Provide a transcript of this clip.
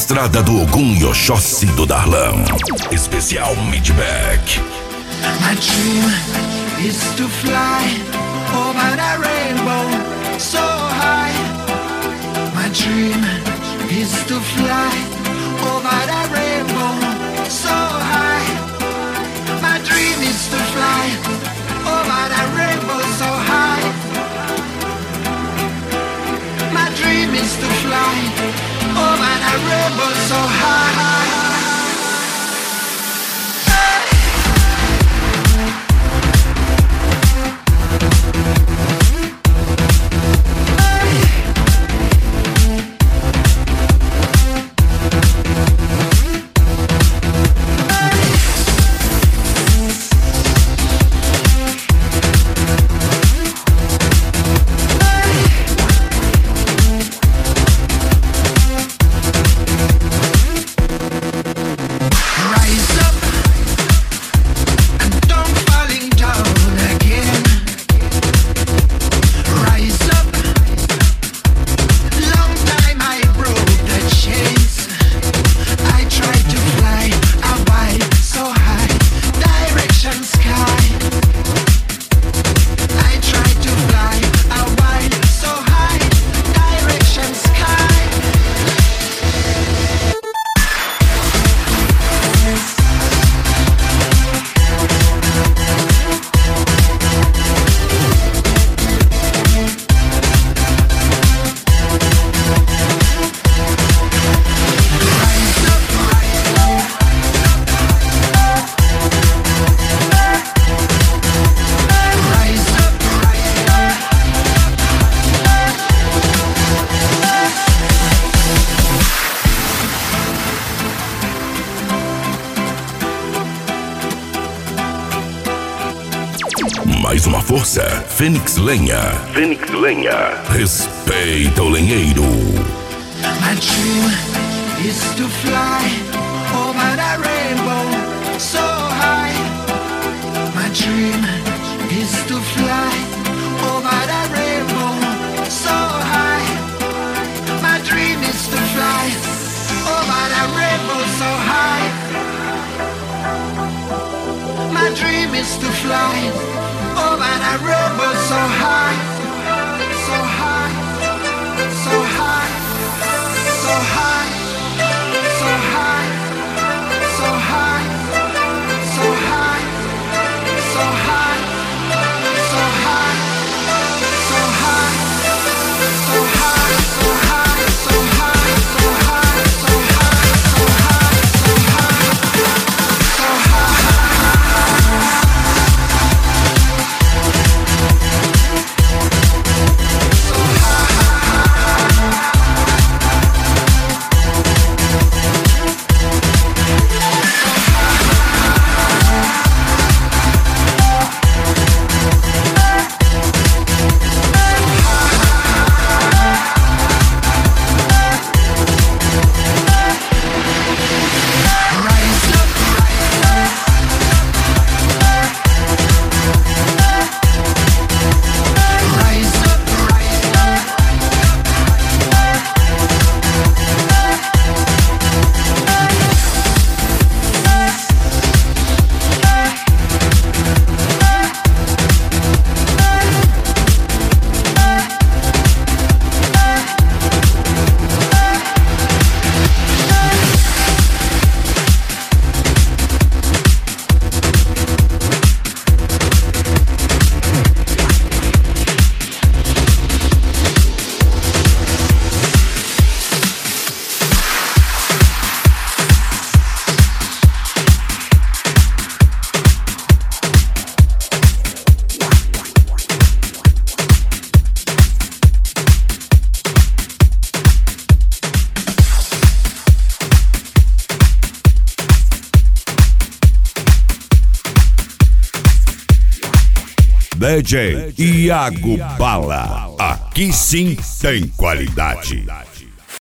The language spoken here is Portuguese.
estrada do Ogum e Oxóssi do Darlan. Especial Midback. My dream is to fly over the rainbow so high. My dream is to fly over the rainbow so high. My dream is to fly over the rainbow so high. My dream is to fly over the rainbow so high. Mais uma força, Fênix Lenha. Fênix Lenha. Respeita o lenheiro. My dream is to fly over the rainbow so high. My dream is to fly over the rainbow so high. My dream is to fly over the rainbow so high. My dream is to fly over the rainbow so high, so high, so high, so high, so high, so high, so high, so high, so high, so high, so high, so high, so high, so high, so high, so high, so high. DJ Iago Bala. Aqui sim tem qualidade.